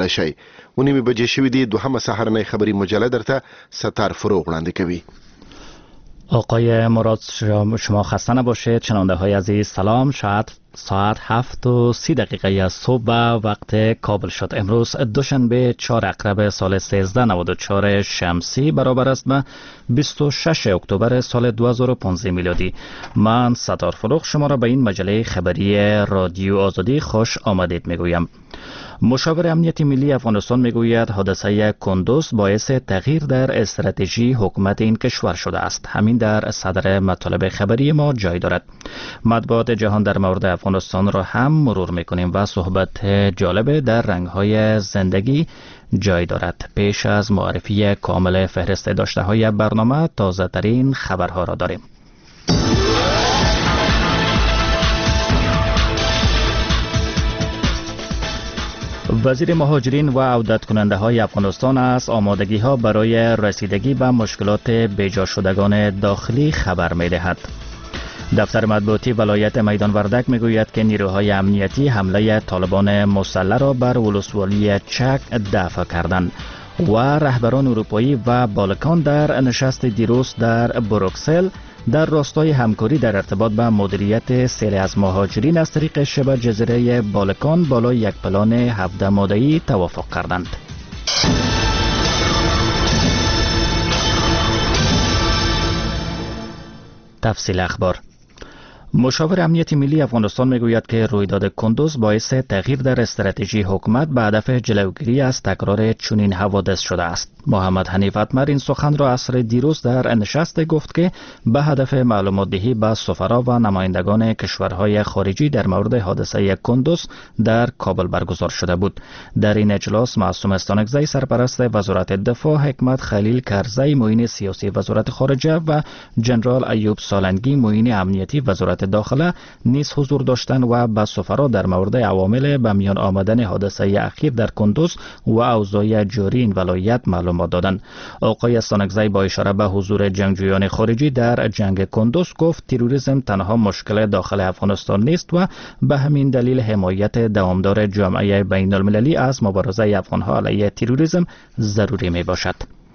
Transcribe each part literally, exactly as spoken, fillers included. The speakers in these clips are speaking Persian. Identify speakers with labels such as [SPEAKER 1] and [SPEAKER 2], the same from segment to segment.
[SPEAKER 1] شي. و نیمه بجې شوې دي. دوهمه سهارنۍ خبری مجله درته ستار فروغ وړاندې کوي.
[SPEAKER 2] آقای مراد شما خسته نباشید. شنونده های عزیز سلام. شاید ساعت هفت و سی دقیقه از صبح وقت کابل شد. امروز دوشنبه چهار اکتبر سال سیزده نود و چهار شمسی برابر است به بیست و شش اکتبر سال دو هزار و پانزده میلادی. من ستار فروغ شما را به این مجله خبری رادیو آزادی خوش آمدید میگویم. مشاور امنیت ملی افغانستان میگوید حادثه کندوز باعث تغییر در استراتژی حکومت این کشور شده است. همین در صدر مطالب خبری ما جای دارد. مطبوعات جهان در مورد افغانستان را هم مرور میکنیم و صحبت جالب در رنگ‌های زندگی جای دارد. پیش از معرفی کامل فهرست داشته های برنامه تازه ترین خبرها را داریم. وزیر مهاجرین و عودت کننده های افغانستان از آمادگی ها برای رسیدگی به مشکلات بیجا شدگان داخلی خبر می دهد. دفتر مطبوعاتی ولایت میدان وردک می گوید که نیروهای امنیتی حمله طالبان مسلح را بر ولسوالی چک دفع کردند و رهبران اروپایی و بالکان در نشست دیروز در بروکسل در راستای همکاری در ارتباط به مدیریت سیل از مهاجرین از طریق شبه جزیره بالکان بالای یک پلان هفده ماده‌ای توافق کردند. تفصیل اخبار. مشاور امنیت ملی افغانستان میگوید که رویداد کندوز باعث تغییر در استراتژی حکومت به هدف جلوگیری از تکرار چنین حوادث شده است. محمد حنیف اتمر این سخن را عصر دیروز در نشست گفت که به هدف معلومات دهی به سفرا و نمایندگان کشورهای خارجی در مورد حادثه کندوز در کابل برگزار شده بود. در این اجلاس معصوم استانکزی سرپرست وزارت دفاع، حکمت خلیل کرزی معین سیاسی وزارت خارجه و جنرال ایوب سالنگی معین امنیتی وزارت داخله نیز حضور داشتند و به سفرا در مورد عوامل به میان آمدن حادثه اخیر در کندوز و اوضاع جاری این ولایت معلومات دادند. آقای استانکزی با اشاره به حضور جنگجویان خارجی در جنگ کندوز گفت تروریسم تنها مشکل داخل افغانستان نیست و به همین دلیل حمایت دوامدار جامعه بین المللی از مبارزه افغانها علیه تروریسم ضروری می باشد.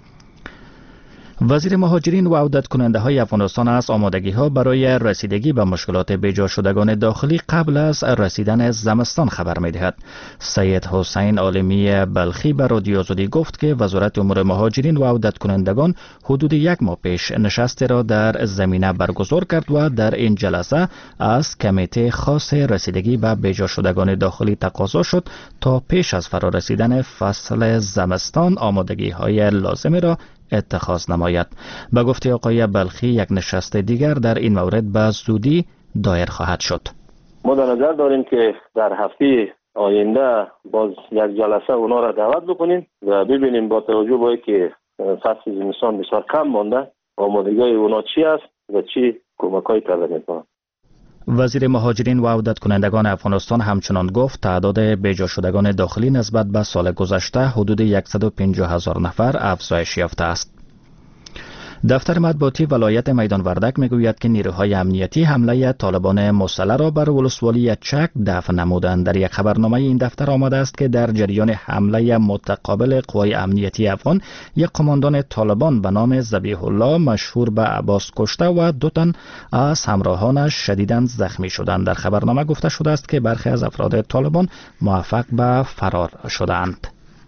[SPEAKER 2] وزیر مهاجرین و عودت کننده های افغانستان از آمادگی ها برای رسیدگی به مشکلات بیجا شدگان داخلی قبل از رسیدن زمستان خبر می دهد. سید حسین عالمی بلخی به رادیو آزادی گفت که وزارت امور مهاجرین و عودت کنندگان حدود یک ماه پیش نشست را در زمینه برگزار کرد و در این جلسه از کمیته خاص رسیدگی به بیجا شدگان داخلی تقاضا شد تا پیش از فرا رسیدن فصل زمستان آمادگی های لازم را اتخاذ نماید. به گفته آقای بلخی یک نشست دیگر در این مورد به زودی دایر خواهد شد.
[SPEAKER 3] ما در نظر داریم که در هفته آینده باز یک جلسه اونا را دعوت بکنیم و ببینیم با توجه به اینکه فصل زمستان بسیار کم مانده آمادگی اونا چی است و چی کمک‌های طلب می‌کنند.
[SPEAKER 2] وزیر مهاجرین و عودت کنندگان افغانستان همچنان گفت تعداد بیجا شدگان داخلی نسبت به سال گذشته حدود صد و پنجاه هزار نفر افزایش یافته است. دفتر مطبوعاتی ولایت میدان وردک میگوید که نیروهای امنیتی حمله طالبان مسلح را بر ولسوالی چک دفع نمودند. در یک خبرنامه این دفتر آمده است که در جریان حمله متقابل قوای امنیتی افغان یک قماندان طالبان به نام ذبیح الله مشهور به عباس کشته و دو تن از همراهانش شدیداً زخمی شدند. در خبرنامه گفته شده است که برخی از افراد طالبان موفق به فرار شدند.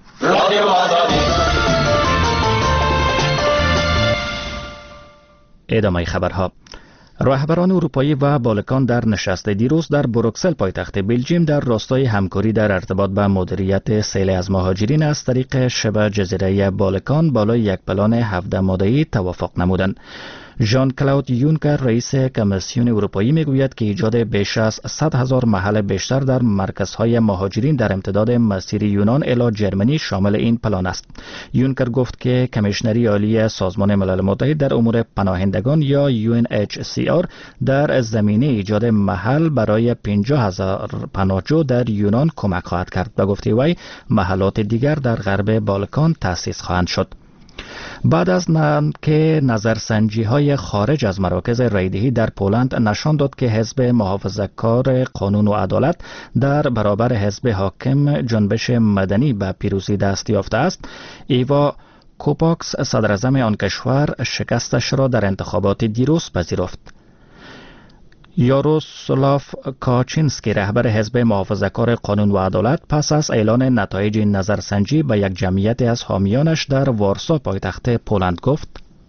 [SPEAKER 2] ادامه خبرها. رهبران اروپایی و بالکان در نشست دیروز در بروکسل پایتخت بلژیم در راستای همکاری در ارتباط به مدیریت سیل از مهاجرین از طریق شبه جزیره بالکان بالای یک پلان هفده ماده‌ای توافق نمودند. ژان کلود یونکر رئیس کمیسیون اروپایی میگوید که ایجاد بیش از صد هزار محل بیشتر در مرکزهای مهاجرین در امتداد مسیر یونان الی جرمنی شامل این پلان است. یونکر گفت که کمیشنری عالی سازمان ملل متحد در امور پناهندگان یا یو ان اچ سی آر در زمینه ایجاد محل برای پنجاه هزار پناهجو در یونان کمک خواهد کرد. به گفته وی محلات دیگر در غرب بالکان تأسیس خواهند شد. بعد از که نظرسنجی های خارج از مراکز رایدهی در پولند نشان داد که حزب محافظه‌کار قانون و عدالت در برابر حزب حاکم جنبش مدنی به پیروزی دست یافته است، ایوا کوپاکس صدر اعظم آن کشور شکستش را در انتخابات دیروز پذیرفت. یاروسلاف کاچینسکی رهبر حزب محافظه‌کار قانون و عدالت پس از اعلان نتایج این نظرسنجی به یک جمعیت از حامیانش در وارسا پایتخت پولند گفت: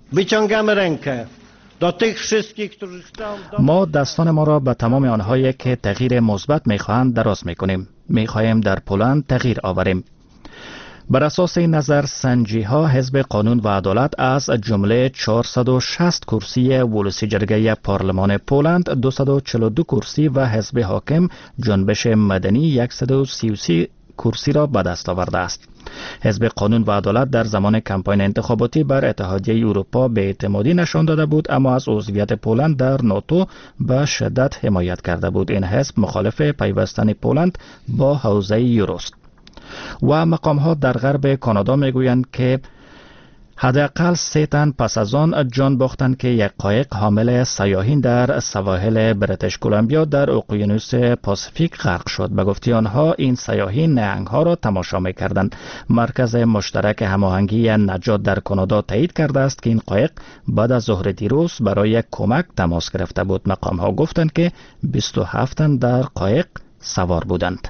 [SPEAKER 2] ما دستان ما را به تمام آنهایی که تغییر مثبت می‌خواهند دراز می‌کنیم. می‌خواهیم در پولند تغییر آوریم. بر اساس این نظرسنجی ها حزب قانون و عدالت از جمله چهارصد و شصت کرسی ولسی جرگه پارلمان پولند، دویست و چهل و دو کرسی و حزب حاکم جنبش مدنی صد و سی و سه کرسی را به دست آورده است. حزب قانون و عدالت در زمان کمپاین انتخاباتی بر اتحادیه اروپا بی‌اعتمادی نشان داده بود، اما از عضویت پولند در ناتو به شدت حمایت کرده بود. این حزب مخالف پیوستن پولند با حوزه یوروست. و مقام ها در غرب کانادا میگویند که حداقل سه تن پس از آن جان باختند که یک قایق حامل سیاحین در سواحل بریتیش کلمبیا در اقیانوس پاسیفیک غرق شد. به گفته آنها این سیاحین نهنگ ها را تماشا میکردند. مرکز مشترک هماهنگی نجات در کانادا تایید کرده است که این قایق بعد از ظهر دیروز برای کمک تماس گرفته بود. مقام ها گفتند که بیست و هفت تن در قایق سوار بودند.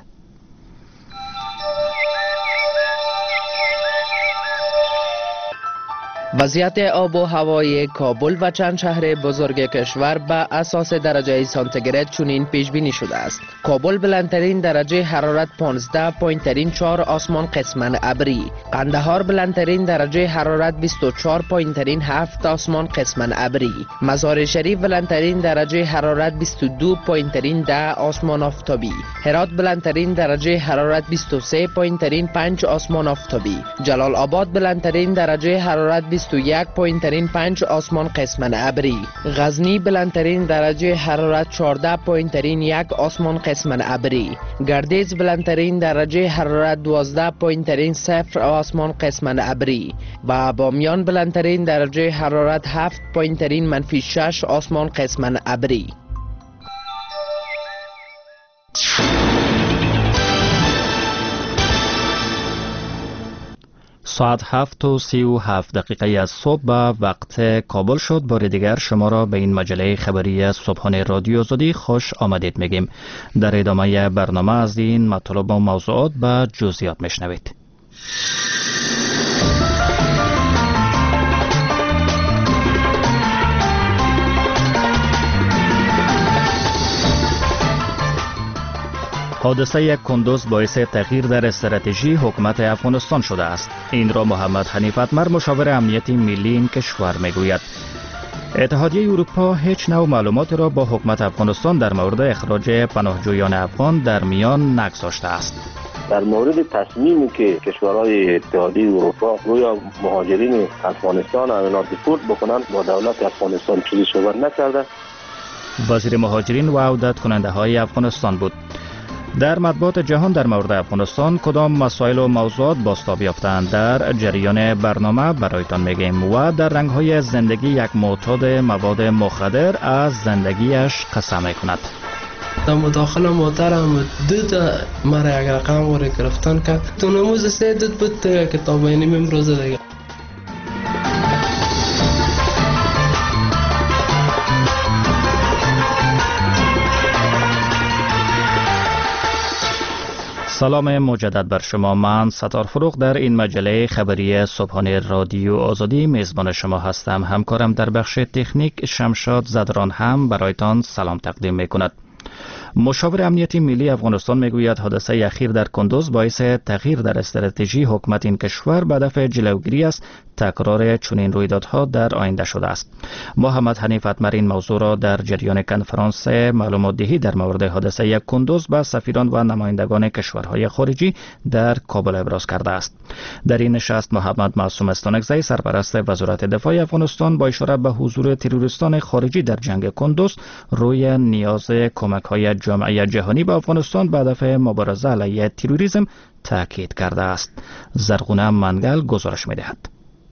[SPEAKER 4] وضعیت آب و هوای کابل و چند شهر بزرگ کشور به اساس درجه سانتیگراد چنین پیش بینی شده است. کابل بلندترین درجه حرارت پانزده پایینترین چهار آسمان قسمن ابری، قندهار بلندترین درجه حرارت بیست و چهار پایینترین هفت آسمان قسمن ابری، مزار شریف بلندترین درجه حرارت بیست و دو پایینترین ده آسمان آفتابی، هرات بلندترین درجه حرارت بیست و سه پایینترین پنج آسمان آفتابی، جلال آباد بلندترین درجه حرارت بیست و یک پایینترین پنج آسمان قسمن ابری، غزنی بلندترین درجه حرارت چهارده پایینترین یک آسمان قسمن ابری، گردیز بلندترین درجه حرارت دوازده پایینترین صفر آسمان قسمن ابری و بامیان بلندترین درجه حرارت هفت پایینترین منفی شش آسمان قسمن ابری.
[SPEAKER 2] ساعت هفت و سی و هفت دقیقه از صبح به وقت کابل شد. بار دیگر شما را به این مجله خبری صبحانه رادیو آزادی خوش آمدید میگیم. در ادامه برنامه از این مطالب و موضوعات به جزئیات میشنوید. حادثه کندوز باعث تغییر در استراتژی حکومت افغانستان شده است. این را محمد حنیف اتمر مشاور امنیتی ملی این کشور میگوید. اتحادیه اروپا هیچ نوع معلومات را با حکومت افغانستان در مورد اخراج پناهجویان افغان در میان نگذاشته است.
[SPEAKER 3] در مورد تصمیمی که کشورهای اتحادیه اروپا روی مهاجرین افغانستان اونا دیپورت بکنن با دولت افغانستان چیزی صحبت نکرده.
[SPEAKER 2] وزیر مهاجرین و عودت کننده های افغانستان بود. در مطبوعات جهان در مورد افغانستان کدام مسائل و موضوعات بازتاب یافتند در جریان برنامه برایتان میگیم و در رنگ‌های زندگی یک معتاد مواد مخدر از زندگیش قصه میکند.
[SPEAKER 5] در مداخله محترم دود مرا یک رقم وری گرفتن کرد. تو نموز سه دود بود کتاب اینیم امروز دیگه.
[SPEAKER 2] سلام مجدد بر شما. من ستار فروغ در این مجله خبری صبحانه رادیو آزادی میزبان شما هستم. همکارم در بخش تکنیک شمشاد زدران هم برایتان سلام تقدیم میکند. مشاور امنیتی ملی افغانستان میگوید حادثه اخیر در کندوز باعث تغییر در استراتژی حکومت این کشور به هدف جلوگیری از تکرار چنین رویدادها در آینده شده است. محمد حنیف اتمر این موضوع را در جریان کنفرانس معلومات دهی در مورد حادثه کندوز به سفیران و نمایندگان کشورهای خارجی در کابل ابراز کرده است. در این نشست محمد معصوم استانکزی سرپرست وزارت دفاع افغانستان با اشاره به حضور تروریستان خارجی در جنگ کندوز روی نیاز کمک‌های جامعه جهانی به افغانستان به هدف مبارزه علیه تروریسم تاکید کرده است. زرغونه منگل گزارش می‌دهد.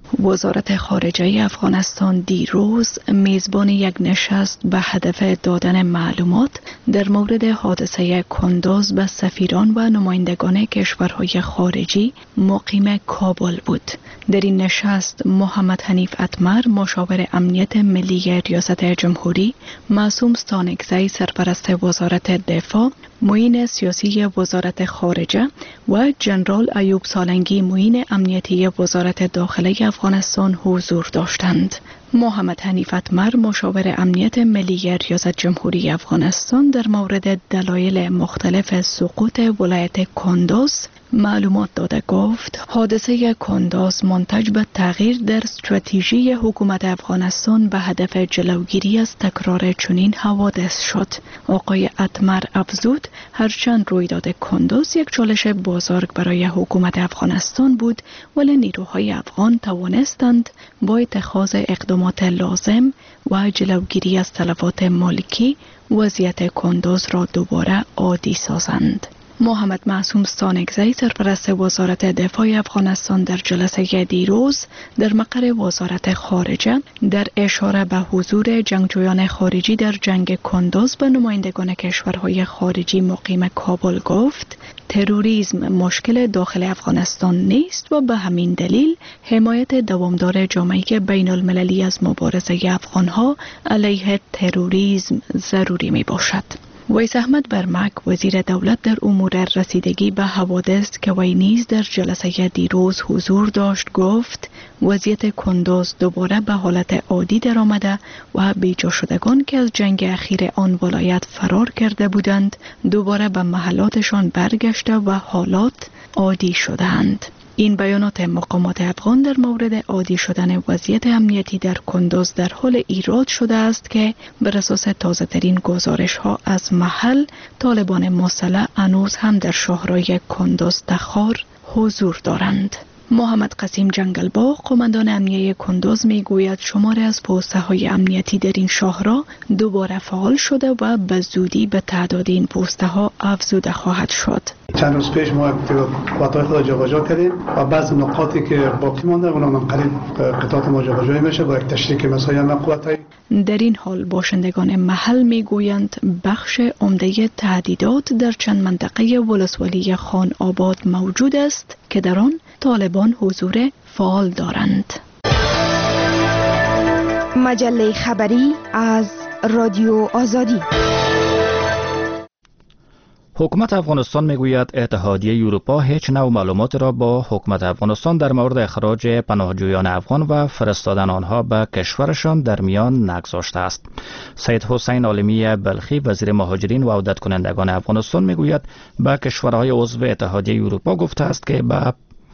[SPEAKER 6] وزارت خارجه افغانستان دیروز میزبان یک نشست به هدف دادن معلومات در مورد حادثه کندوز به سفیران و نمایندگان کشورهای خارجی مقیم کابل بود. در این نشست محمد حنیف اتمر مشاور امنیت ملی ریاست جمهوری، معصوم ستانکزی سرپرست وزارت دفاع، معین سیاسی وزارت خارجه و جنرال ایوب سالنگی معین امنیتی وزارت داخله افغانستان حضور داشتند. محمد حنیف اتمر مشاور امنیت ملی ریاست جمهوری افغانستان در مورد دلایل مختلف سقوط ولایت کندوز معلومات داده گفت حادثه کندوز منتج به تغییر در استراتژی حکومت افغانستان به هدف جلوگیری از تکرار چنین حوادث شد. آقای اتمر افزود هرچند رویداد کندوز یک چالش بزرگ برای حکومت افغانستان بود، ولی نیروهای افغان توانستند با اتخاذ اقدامات لازم و جلوگیری از تلفات مالکی وضعیت کندوز را دوباره عادی سازند. محمد معصوم ستانکزی سرپرست وزارت دفاع افغانستان در جلسه دیروز در مقر وزارت خارجه در اشاره به حضور جنگجویان خارجی در جنگ کندوز به نمایندگان کشورهای خارجی مقیم کابل گفت تروریسم مشکل داخل افغانستان نیست و به همین دلیل حمایت دوامدار جامعه بین المللی از مبارزه افغانها علیه تروریسم ضروری می باشد. ویس احمد برمک وزیر دولت در امور رسیدگی به حوادث که وی نیز در جلسه دیروز حضور داشت گفت وضعیت کندوز دوباره به حالت عادی در آمده و بیجا شدگان که از جنگ اخیر آن ولایت فرار کرده بودند دوباره به محلاتشان برگشته و حالات عادی شدند. این بیانات مقامات افغان در مورد عادی شدن وضعیت امنیتی در کندوز در حال ایراد شده است که بر اساس تازه ترین گزارش ها از محل طالبان مسلح هنوز هم در شهرهای کندوز تخار حضور دارند. محمد قسیم جنگلباغ قماندان امنیه کندوز می گوید شماری از پوسته های امنیتی در این شهرها دوباره فعال شده و به زودی به تعداد این پوسته ها افزوده خواهد شد.
[SPEAKER 7] چند روز پیش ما قطعات خود جابجا کردیم و بعض نقاطی که باقی مانده اونم هم قریب قطعات ما جابجا میشه با یک تشریک مسایل قوت‌های.
[SPEAKER 6] در این حال باشندگان محل میگویند بخش عمده تهدیدات در چند منطقه ولسوالی خان آباد موجود است که در آن طالبان حضور فعال دارند.
[SPEAKER 8] مجله خبری از رادیو آزادی.
[SPEAKER 2] حکومت افغانستان میگوید اتحادیه اروپا هیچ نوع معلومات را با حکومت افغانستان در مورد اخراج پناهجویان افغان و فرستادن آنها به کشورشان در میان نگذاشته است. سید حسین عالمی بلخی وزیر مهاجرین و عودت کنندگان افغانستان میگوید به کشورهای عضو اتحادیه اروپا گفته است که به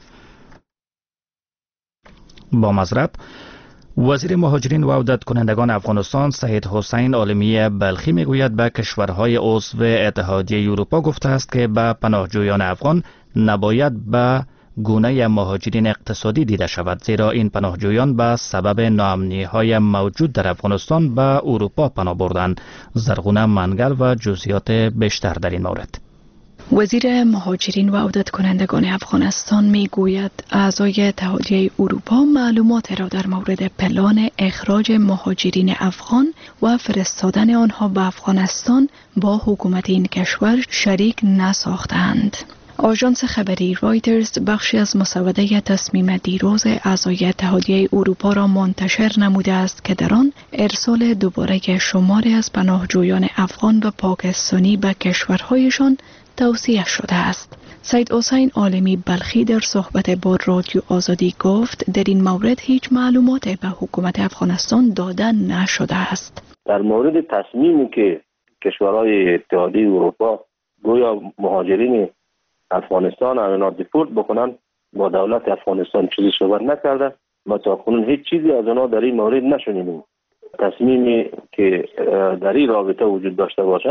[SPEAKER 2] با مضرب وزیر مهاجرین و عودت کنندگان افغانستان سید حسین عالمی بلخی میگوید به کشورهای عضو اتحادیه اروپا گفته است که به پناهجویان افغان نباید به گونه مهاجرین اقتصادی دیده شود، زیرا این پناهجویان به سبب ناامنی‌های موجود در افغانستان به اروپا پناه بردند. زرغونه منگل و جزئیات بیشتر در این مورد.
[SPEAKER 6] وزیر مهاجرین و عودت کنندگان افغانستان می گوید اعضای اتحادیه اروپا معلومات را در مورد پلان اخراج مهاجرین افغان و فرستادن آنها به افغانستان با حکومت این کشور شریک نساختند. آژانس خبری رایترز بخشی از مسوده تصمیم دیروز اعضای اتحادیه اروپا را منتشر نموده است که در آن ارسال دوباره شماری از پناهجویان افغان و پاکستانی به کشورهایشان توصیه شده است. سید حسین عالمی بلخی در صحبت با رادیو آزادی گفت در این مورد هیچ معلومات به حکومت افغانستان داده نشده است.
[SPEAKER 3] در مورد تصمیمی که کشورهای اتحادیه اروپا گویا مهاجرین افغانستان اونا دیپورت بکنن با دولت افغانستان چیزی صحبت نکرده. ما تا کنون هیچ چیزی از اونا در این مورد نشنیدیم. تصمیمی که در این رابطه وجود داشته باشه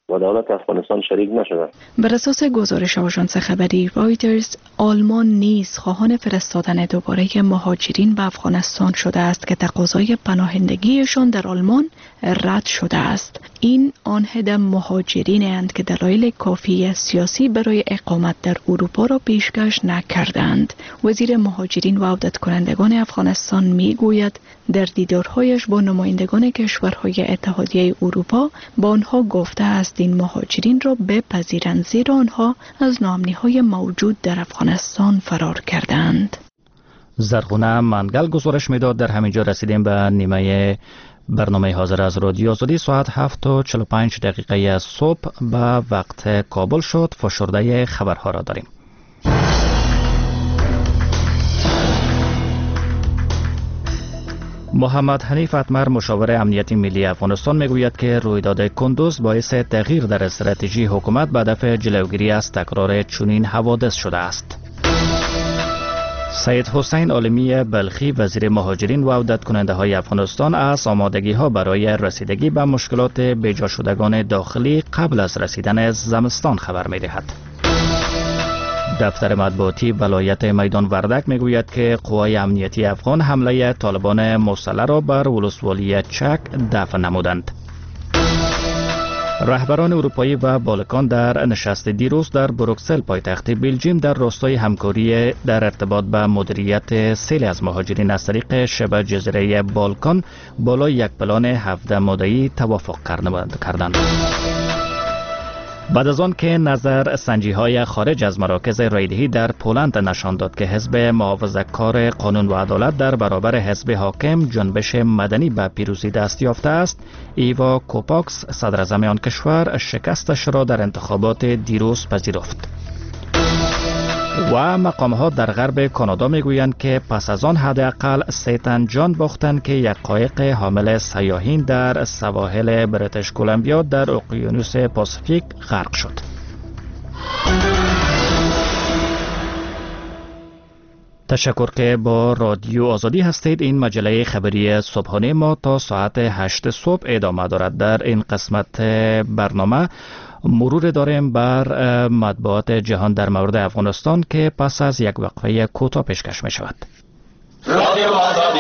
[SPEAKER 3] و دولت افغانستان شریک نشدند.
[SPEAKER 6] بر اساس گزارش آژانس خبری رایترز، آلمان نیز خواهان فرستادن دوباره مهاجرین به افغانستان شده است که تقاضای پناهندگیشان در آلمان رد شده است. این آن عده مهاجرین اند که دلایل کافی سیاسی برای اقامت در اروپا را پیشکش نکردند. وزیر مهاجرین و عودت کنندگان افغانستان می گوید در دیدارهایش با نمایندگان کشورهای اتحادیه اروپا با آنها گفته است این مهاجرین را بپذیرند، زیرا آنها از ناامنی‌های موجود در افغانستان فرار کردند.
[SPEAKER 2] زرغونه منگل گزارش میداد. در همینجا رسیدیم به نیمه برنامه حاضر از رادیو آزادی. ساعت هفت و چهل و پنج دقیقه صبح به وقت کابل شد. فشرده خبرها را داریم. محمد حنیف اتمر مشاور امنیتی ملی افغانستان میگوید که رویداد کندوز باعث تغییر در استراتژی حکومت به هدف جلوگیری از تکرار چنین حوادث شده است. سید حسین عالمی بلخی وزیر مهاجرین و عودت کننده های افغانستان از آمادگی ها برای رسیدگی به مشکلات بیجا شدگان داخلی قبل از رسیدن زمستان خبر می دهد. دفتر مطبوعاتی ولایت میدان وردک میگوید که قوای امنیتی افغان حمله طالبان مسلح را بر ولسوالی چک دفع نمودند. رهبران اروپایی و بالکان در نشست دیروز در بروکسل پایتخت بلژیم در راستای همکاری در ارتباط به مدیریت سیل از مهاجرین از طریق شبه جزیره بالکان بالای یک پلان هفده ماده‌ای توافق کردند. بعد از آن که نظر سنجی های خارج از مراکز رایدهی در پولند نشان داد که حزب محافظه‌کار قانون و عدالت در برابر حزب حاکم جنبش مدنی به پیروزی دست یافته است، ایوا کوپاکس صدر اعظم آن کشور شکستش را در انتخابات دیروز پذیرفت. و مقام‌ها در غرب کانادا میگویند که پس از آن حداقل سه تن جان باختند که یک قایق حامل سیاحین در سواحل بریتیش کلمبیا در اقیانوس پاسیفیک غرق شد. تشکر که با رادیو آزادی هستید. این مجله خبری صبحانه ما تا ساعت هشت صبح ادامه دارد. در این قسمت برنامه مرور داریم بر مطبوعات جهان در مورد افغانستان که پس از یک وقفه کوتاه پیشکش می شود. رادیو آزادی.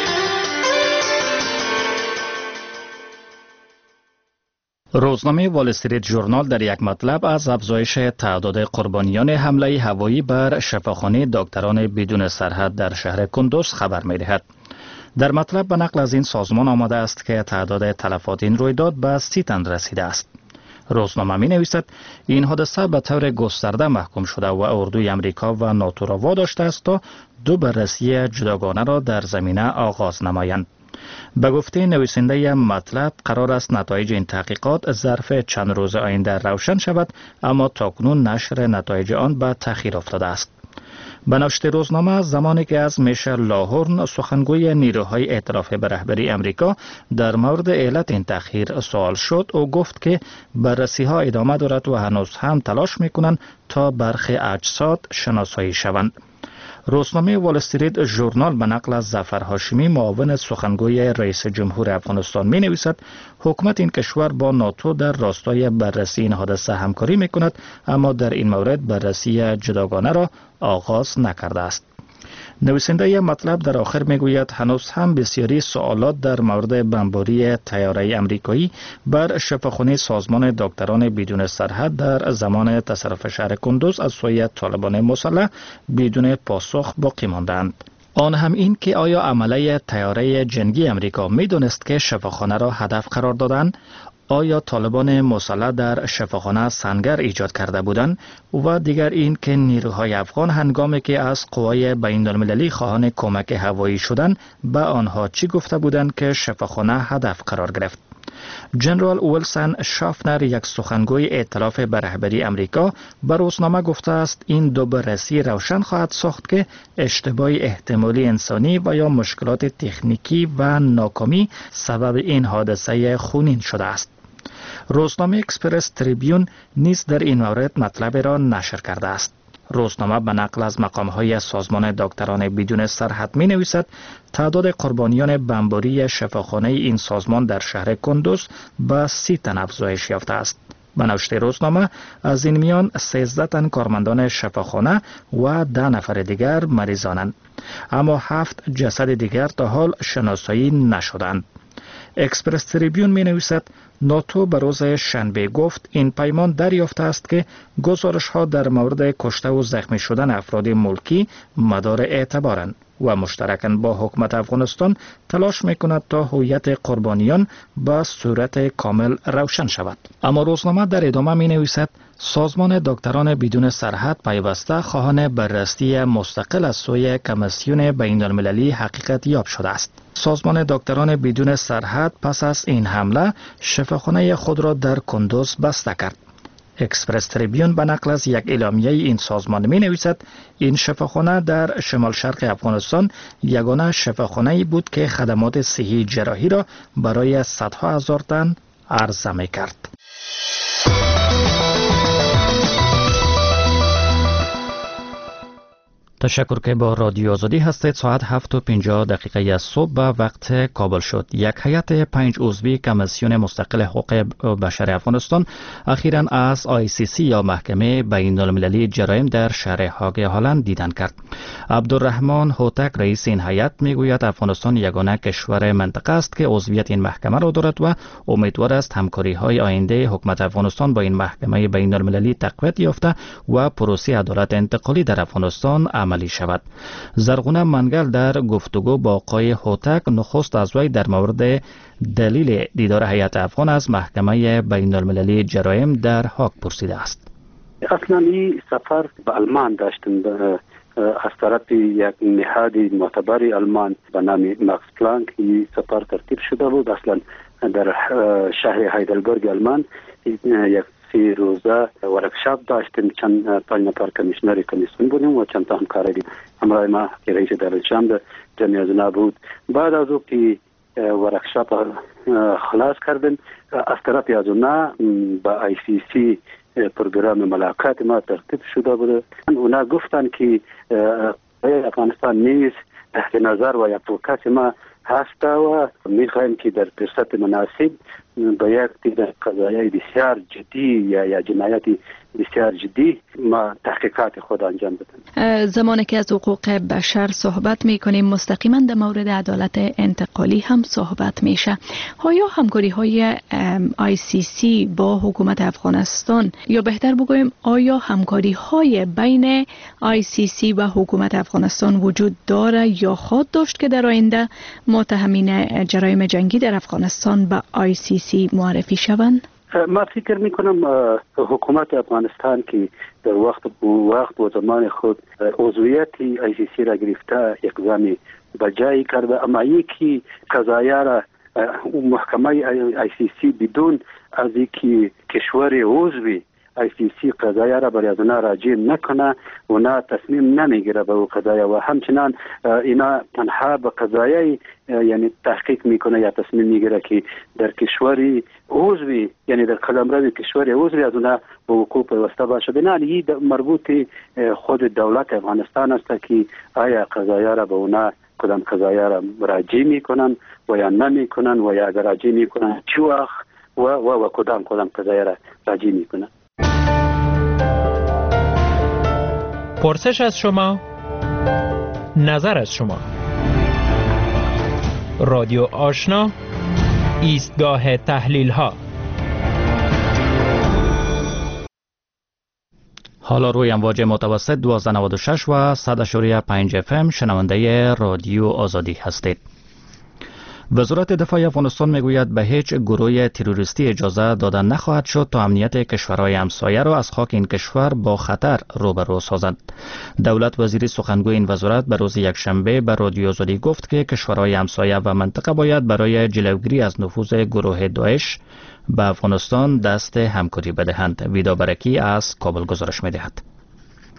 [SPEAKER 2] روزنامه وال استریت ژورنال در یک مطلب از افزایش تعداد قربانیان حمله هوایی بر شفاخانه دکتران بدون سرحد در شهر کندوز خبر می دهد. در مطلب به نقل از این سازمان آمده است که تعداد تلفات این رویداد به سی تن رسیده است. روزنامه می نویسد این حادثه به طور گسترده محکوم شده و اردوی امریکا و ناتو را واداشته است تا دو بررسی جداگانه را در زمینه آغاز نمایند. به گفته نویسنده مطلب قرار است نتایج این تحقیقات ظرف چند روز آینده روشن شود، اما تاکنون نشر نتایج آن به تأخیر افتاده است. به نوشته روزنامه زمانی که از میشل لاهورن سخنگوی نیروهای ائتلاف به رهبری امریکا در مورد علت این تأخیر سوال شد، او گفت که بررسی ها ادامه دارد و هنوز هم تلاش میکنند تا برخی اجساد شناسایی شوند. روزنامه وال استریت ژورنال به نقل از ظفر هاشمی معاون سخنگوی رئیس جمهور افغانستان می نویسد حکومت این کشور با ناتو در راستای بررسی این حادثه همکاری می کند، اما در این مورد بررسی جداگانه را آغاز نکرده است. نویسنده مطلب در آخر میگوید هنوز هم بسیاری سوالات در مورد بمباری طیاره امریکایی بر شفاخانه سازمان دکتران بدون سرحد در زمان تصرف شهر کندوز از سوی طالبان مسلح بدون پاسخ باقی ماندند. آن هم این که آیا عمله طیاره جنگی امریکا میدونست که شفاخانه را هدف قرار دادند؟ آیا طالبان مسلح در شفاخانه سنگر ایجاد کرده بودند؟ و دیگر این که نیروهای افغان هنگامی که از قوای بین المللی خواهان کمک هوایی شدند به آنها چی گفته بودند که شفاخانه هدف قرار گرفت؟ جنرال ویلسون شافنر، یک سخنگوی ائتلاف به رهبری امریکا، به روزنامه گفته است این دو بررسی روشن خواهد ساخت که اشتباه احتمالی انسانی و یا مشکلات تکنیکی و ناکامی سبب این حادثه خونین شده است. روزنامه اکسپرس تریبیون نیز در این مورد مطلب را نشر کرده است. روزنامه به نقل از مقام‌های سازمان دکتران بدون سرحد می نویسد تعداد قربانیان بمباری شفاخانه این سازمان در شهر کندوز به سی تن افزایش یافته است. به نوشته روزنامه از این میان سیزده تن کارمندان شفاخانه و ده نفر دیگر مریضانند، اما هفت جسد دیگر تا حال شناسایی نشدند. اکسپرس تریبیون می نویسد ناتو به روز شنبه گفت این پیمان دریافته است که گزارش ها در مورد کشته و زخمی شدن افراد ملکی مدار اعتبارند و مشترکاً با حکومت افغانستان تلاش می کند تا هویت قربانیان به صورت کامل روشن شود. اما روزنامه در ادامه می نویسد سازمان دکتران بدون سرحد پیوسته خواهان بررسی مستقل از سوی کمیسیون بین المللی حقیقت یاب شده است. سازمان دکتران بدون سرحد پس از این حمله شفاخانه خود را در کندوز بسته کرد. اکسپرس تریبیون به نقل از یک اعلامیه این سازمان می نویسد این شفاخانه در شمال شرق افغانستان یگانه شفاخانه بود که خدمات صحی جراحی را برای صدها هزار تن عرضه می کرد. تشکر که با رادیو آزادی هستید. ساعت هفت و پنجاه دقیقه از صبح به وقت کابل شد. یک هیئت پنج عضوی کمیسیون مستقل حقوق بشر افغانستان اخیراً از آی سی سی یا محکمه بین المللی جرایم در شهر هاگ هلند دیدن کرد. عبدالرحمن هوتک رئیس این هیئت میگوید افغانستان یگانه کشور منطقه است که عضویت این محکمه را دارد و امیدوار است همکاری های آینده حکومت افغانستان با این محکمه بین المللی تقویت یافته و پروسه عدالت انتقالی در افغانستان عملی شود. زرغونه منگل در گفتگو با آقای هوتک نخست از وی در مورد دلیل دیدار هیئت افغان از محکمه بین المللی جرایم در هاگ پرسیده است.
[SPEAKER 9] اصلا این سفر به آلمان داشتم از طرف یک نهاد معتبر آلمان به نام ماکس پلانک. این سفر ترتیب شده بود اصلا در شهر هایدلبرگ آلمان. یک سی روزه ورکشاپ داشتیم، چند پنج نفر کمیشنر کمیسیون بودیم و چند تا همکار همراه ما که رئیس دارالشام جمعی از اونا بود. بعد از او که ورکشاپ خلاص کردیم از طرف از اونا با آی سی سی پروگرام ملاقات ما ترتیب شده بود. اونا گفتن که افغانستان نیز تحت نظر و یک فوکس ما هست و میخوایم که در فرصت مناسب با یک دید قضایی بسیار جدی یا یا جنایتی بسیار جدی ما تحقیقات خود انجام بدیم.
[SPEAKER 6] زمانی که از حقوق بشر صحبت میکنیم مستقیما در مورد عدالت انتقالی هم صحبت میشه. آیا همکاری های آی سی سی با حکومت افغانستان یا بهتر بگویم آیا همکاری های بین آی سی سی و حکومت افغانستان وجود داره یا خواهد داشت که در آینده متهمین جرایم جنگی در افغانستان به آی سی سی معرفی شوند؟
[SPEAKER 9] ما فکر میکنم حکومت افغانستان که در وقت وقت و زمان خود عضویت آی سی سی را گرفته اقدامی بجایی کرده، اما یکی قضایا را محکمه آی سی سی بدون از اینکه کشور عضوی آی سی سی قضایا را برای از اونا راجع نکنه، اونا تصمیم نمیگیره به او قضایا و همچنان اینا تنها به قضایای یعنی تحقیق میکنه یا تصمیم میگیره که در کشور عضوی یعنی در قلمرو کشور عضوی از اونا به وقوع پیوسته باشه. بنابراین این مربوط خود دولت افغانستان است که آیا قضایا را به اونا کدام قضایا را راجع میکنن و یا نمیکنن و یا اگر راجع میکنن چه وقت و و کدام کدام قضایا را راجع میکنن.
[SPEAKER 10] پرسش از شما، نظر از شما. رادیو آشنا، ایستگاه تحلیل ها.
[SPEAKER 2] حالا روی امواج متوسط دوازده نود و شش و صد و پنج اف ام شنونده رادیو آزادی هستید. وزارت دفاع افغانستان میگوید به هیچ گروه تروریستی اجازه داده نخواهد شد تا امنیت کشورهای همسایه را از خاک این کشور با خطر روبرو سازد. دولت وزیر سخنگوی این وزارت به روز یکشنبه به رادیو آزادی گفت که کشورهای همسایه و منطقه باید برای جلوگیری از نفوذ گروه داعش به افغانستان دست همکاری بدهند. ویدا برکی از کابل گزارش می‌دهد.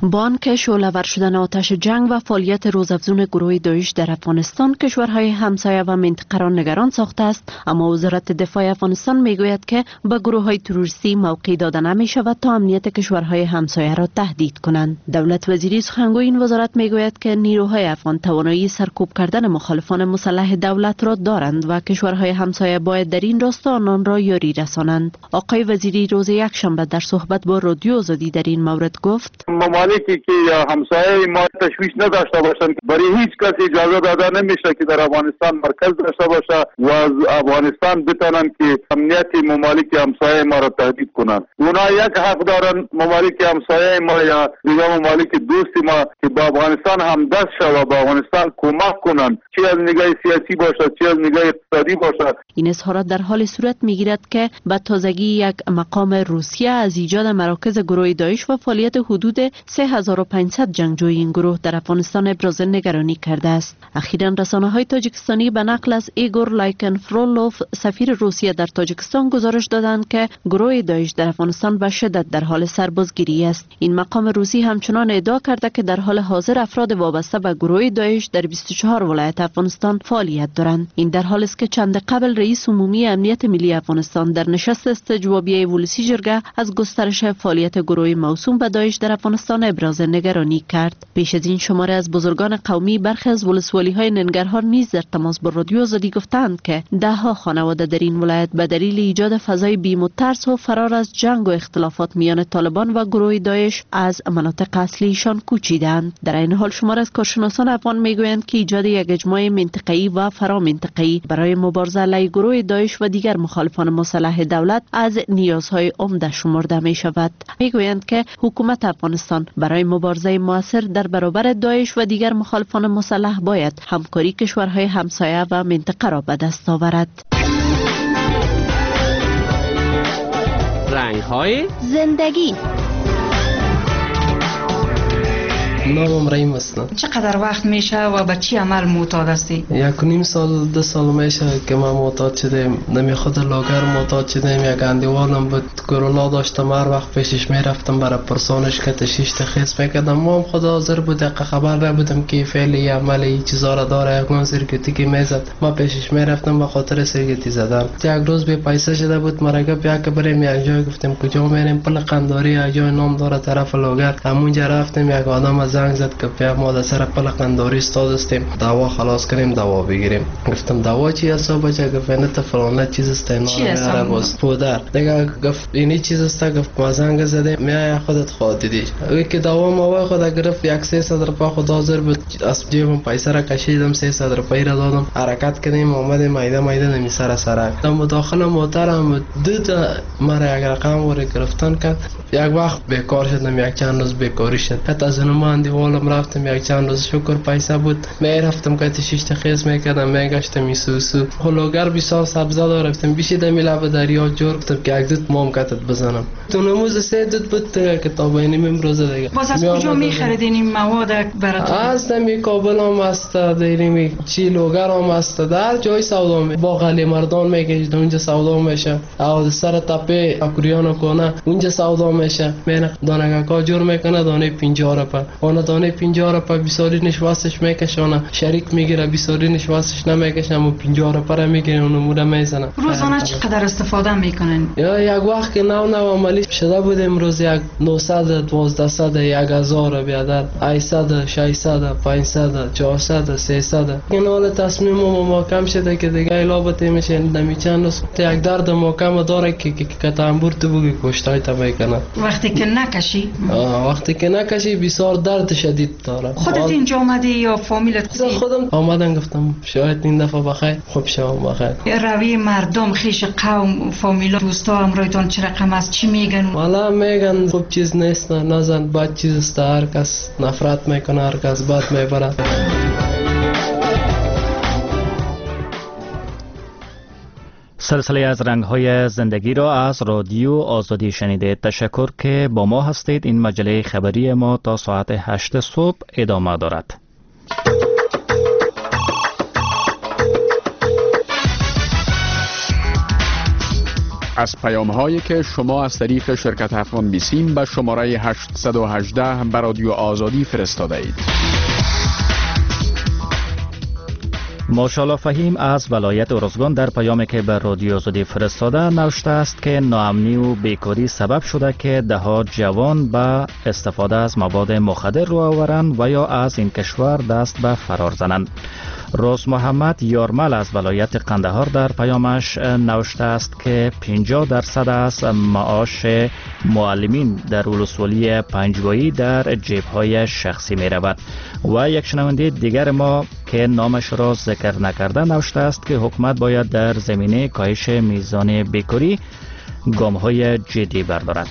[SPEAKER 11] با آنکه شعله‌ور شدن آتش جنگ و فعالیت روزافزون گروه داعش در افغانستان کشورهای همسایه و منطقه را نگران ساخته است، اما وزارت دفاع افغانستان میگوید که به گروه‌های تروریستی موقع داده نمی‌شود تا امنیت کشورهای همسایه را تهدید کنند. دولت وزیری سخنگوی این وزارت میگوید که نیروهای افغان توانایی سرکوب کردن مخالفان مسلح دولت را دارند و کشورهای همسایه باید در این راستا آنان را یاری رسانند. آقای وزیری روز یکشنبه در صحبت با رادیو آزادی در این مورد گفت:
[SPEAKER 12] ممالکی که همسایه ما تشویش نداشته باشند، برای هیچ کس اجازه داده نمیشه که در افغانستان مرکز داشته باشه و از افغانستان بتونن که امنیت ممالک همسایه ما را تهدید کنند. اونا یک حق دارن، ممالک همسایه ما یا دیگر ممالک دوست ما، که با افغانستان همدست شوند، با افغانستان کمک کنند، چه از نگاه سیاسی باشه چه از نگاه اقتصادی باشه.
[SPEAKER 11] این اظهارات در حال صورت میگیرد که به تازگی یک مقام روسیه از ایجاد مراکز گروه داعش و فعالیت حدود سه هزار و پانصد جنگجوی این گروه در افغانستان ابراز نگرانی کرده است. اخیراً رسانه‌های تاجیکستانی به نقل از ایگور لایکنفرولوف سفیر روسیه در تاجیکستان گزارش دادند که گروه داعش در افغانستان به شدت در حال سربازگیری است. این مقام روسی همچنان ادعا کرده که در حال حاضر افراد وابسته به گروه داعش در بیست و چهار ولایت افغانستان فعالیت دارند. این در حالی است که چند قبل رئیس عمومی امنیت ملی افغانستان در نشست استجوابیه ولسی جرگه از گسترش فعالیت گروه موسوم به داعش در افغانستان ابراز نگرانی کرد. پیش از این شماره از بزرگان قومی برخی از ولسوالی‌های ننگرهار نیز در تماس با رادیو آزادی گفتند که ده‌ها خانواده در این ولایت به دلیل ایجاد فضای بیم و ترس و فرار از جنگ و اختلافات میان طالبان و گروه داعش از مناطق اصلیشان کوچیدند. در این حال شمار از کارشناسان افغان میگویند که ایجاد یک اجماع منطقه‌ای و فرامنطقه‌ای برای مبارزه علیه گروه داعش و دیگر مخالفان مسلح دولت از نیازهای عمده شمرده می شود. میگویند که حکومت افغانستان برای مبارزه موثر در برابر داعش و دیگر مخالفان مسلح باید همکاری کشورهای همسایه و منطقه را به دست آورد.
[SPEAKER 13] رنگ‌های
[SPEAKER 8] زندگی.
[SPEAKER 5] نامم رحیم است.
[SPEAKER 14] چقدر وقت میشه و به چی عمل معتاد هستی؟
[SPEAKER 5] یک و نیم سال دو سال میشه که من معتاد شدم. نمی خود لاگر معتاد شدم. یک اندیوالم بود کرونا داشتم، هر وقت پیشش میرفتم برای پرسانش که تشیش تخیص میکردم. ما هم خدا حاضر بود که خبر نبودم که فعلی عملی چیزا را داره. یک من سرگتی که میزد ما پیشش میرفتم به خاطر سرگتی زدن. یک روز به پیسه شده بود مرگه بیا که بریم یک جای، گفتم کجا میریم؟ پل قنداری یک جای نام داره طرف لاگر. همونجا رفتیم، یک آدم از زنگ زد که بیا ما در سر پل قنداری استاد هستیم، دوا خلاص کنیم دوا بگیریم. گفتم دوا چی حساب بچه؟ گفت نه فلان چیز است اینا رو باز پودر دیگه. گفت اینی چیز است. گفت ما زنگ زدیم میای خودت خود دیدی. که دوا ما خود گرفت یک سیصد روپیه خود حاضر بود. از جیبم پیسه را کشیدم سیصد روپیه را دادم. حرکت کردیم اومدیم مایده مایده نمی سر سرک. مداخله محترم دو تا مرا یک رقم وری گرفتن کرد. یک وقت بیکار شدم، یک چند روز بیکاری شد. حتی از اونم اندیوالم رفتم یک چند روز شکر پیسه بود میرفتم که تشیش تخیص میکردم میگشتم میسوسو خلوگر بسیار سبزه دارفتم بیشیدم لب دریا جور کردم که یک دوت مام کتت بزنم. تو نموز سه دوت بود کتاب اینیم امروزه دیگه.
[SPEAKER 14] باز از کجا میخریدین این مواد براتون؟
[SPEAKER 5] از دمی کابل هم است، دیرمی چی لوگر هم است، در جای سودا می باقالی مردان میگشت اونجا سودا میشه. او سر تپه اکریانو کنه اونجا سودا میشه. من دانه کا جور میکنه دانه پنجاه روپیه. اون دانه پنجاه روپیه بیساری نشواستش میکشونه. شریک میگیره بیساری نشواستش نمیکشه اما پنجاه روپیه میگیره اون مودا میزنه.
[SPEAKER 14] روزانه چقدر استفاده میکنن؟
[SPEAKER 5] یا یک وقت که نو نو عملی شده بود امروز یک نهصد دوازده یک هزار بیادر هشتصد ششصد پانصد چهارصد سیصد. این حال تصمیم ما کم شده که دیگه الابته میشه نمیچند یک درد محکم داره که که تنبور تو بگی کشتای تا میکنه.
[SPEAKER 14] وقتی که نکشی
[SPEAKER 5] وقتی که نکشی بسیار درد شدید داره.
[SPEAKER 14] خودت اینجا آمدی یا فامیلت؟
[SPEAKER 5] خودم آمدن گفتم شاید این دفعه بخیر خوب شوم بخیر.
[SPEAKER 14] روی مردم خیش قوم فامیلا دوستا همراهتون چه رقم است؟ چی میگن؟
[SPEAKER 5] والا میگن خوب چیز نیست، نزن بد چیز است. هر کس نفرت میکنه، هر کس بد میبره.
[SPEAKER 2] سلسله از رنگ‌های زندگی را از رادیو آزادی شنیدید. تشکر که با ما هستید. این مجله خبری ما تا ساعت هشت صبح ادامه دارد.
[SPEAKER 13] از پیام هایی که شما از طریق شرکت افغان بیسیم به شماره هشت یک هشت به رادیو آزادی فرستاده اید.
[SPEAKER 2] ماشاءالله فهیم از ولایت ارزگان در پیامی که به رادیو آزادی فرستاده نوشته است که ناامنی و بیکاری سبب شده که ده ها جوان به استفاده از مواد مخدر رو آورند و یا از این کشور دست به فرار زنند. روز محمد یارمل از ولایت قندهار در پیامش نوشته است که پنجاه درصد از معاش معلمین در ولسوالی پنجگاهی در جیب‌های شخصی می رود. و یک شنونده دیگر ما که نامش را ذکر نکرده نوشته است که حکومت باید در زمینه کاهش میزان بیکاری گام‌های جدی بردارد.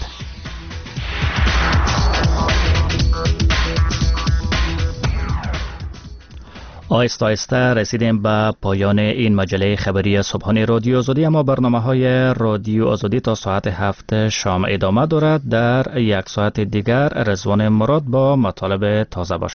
[SPEAKER 2] آهسته آهسته رسیدیم به پایان این مجله خبری صبحانه رادیو آزادی، اما برنامه های رادیو آزادی تا ساعت هفت شام ادامه دارد. در یک ساعت دیگر رضوان مراد با مطالب تازه باشد.